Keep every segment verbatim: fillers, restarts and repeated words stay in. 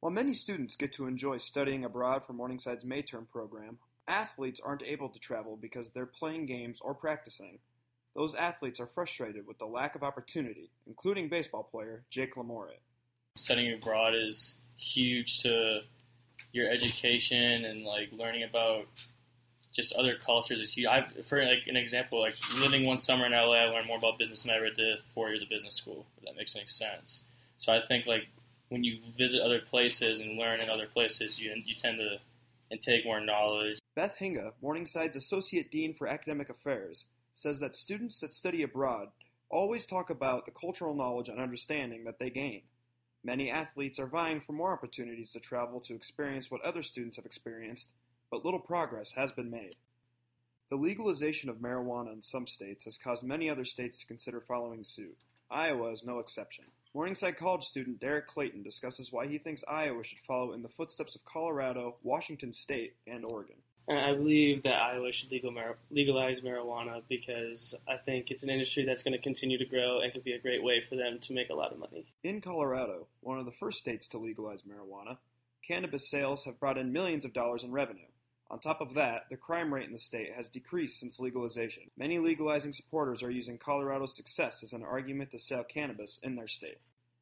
While many students get to enjoy studying abroad for Morningside's May Term program, athletes aren't able to travel because they're playing games or practicing. Those athletes are frustrated with the lack of opportunity, including baseball player Jake LaMorre. Studying abroad is huge to your education and like learning about just other cultures is huge. I've, for like an example, like living one summer in L A, I learned more about business than I ever did four years of business school. If that makes any sense. So I think like when you visit other places and learn in other places, you you tend to and take more knowledge. Beth Hinga, Morningside's Associate Dean for Academic Affairs, says that students that study abroad always talk about the cultural knowledge and understanding that they gain. Many athletes are vying for more opportunities to travel to experience what other students have experienced, but little progress has been made. The legalization of marijuana in some states has caused many other states to consider following suit. Iowa is no exception. Morningside College student Derek Clayton discusses why he thinks Iowa should follow in the footsteps of Colorado, Washington State, and Oregon. I believe that Iowa should legal mar- legalize marijuana because I think it's an industry that's going to continue to grow and could be a great way for them to make a lot of money. In Colorado, one of the first states to legalize marijuana, cannabis sales have brought in millions of dollars in revenue. On top of that, the crime rate in the state has decreased since legalization. Many legalizing supporters are using Colorado's success as an argument to sell cannabis in their state.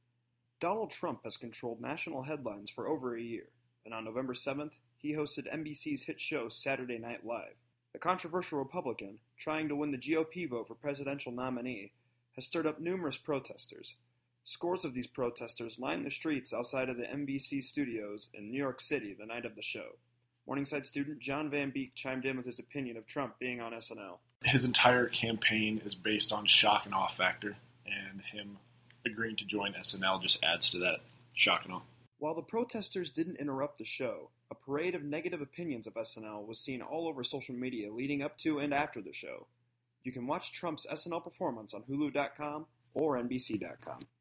Donald Trump has controlled national headlines for over a year, and on November seventh, he hosted N B C's hit show Saturday Night Live. The controversial Republican, trying to win the G O P vote for presidential nominee, has stirred up numerous protesters. Scores of these protesters lined the streets outside of the N B C studios in New York City the night of the show. Morningside student John Van Beek chimed in with his opinion of Trump being on S N L. His entire campaign is based on shock and awe factor, and him agreeing to join S N L just adds to that shock and awe. While the protesters didn't interrupt the show, a parade of negative opinions of S N L was seen all over social media leading up to and after the show. You can watch Trump's S N L performance on Hulu dot com or N B C dot com.